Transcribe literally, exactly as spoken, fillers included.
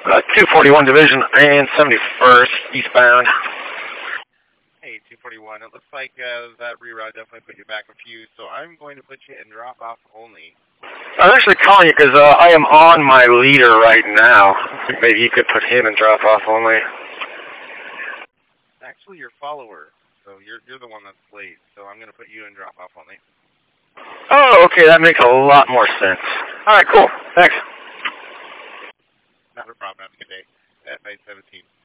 Uh, two forty-one Division and seventy-first eastbound. Hey, two forty-one. It looks like uh, that reroute definitely put you back a few, so I'm going to put you in drop-off only. I was actually calling you because uh, I am on my leader right now. Maybe you could put him in drop-off only. Actually, your follower, so you're you're the one that's late, so I'm going to put you in drop-off only. Oh, okay, that makes a lot more sense. All right, cool. Thanks. Not a problem. Have a good day. At night seventeen.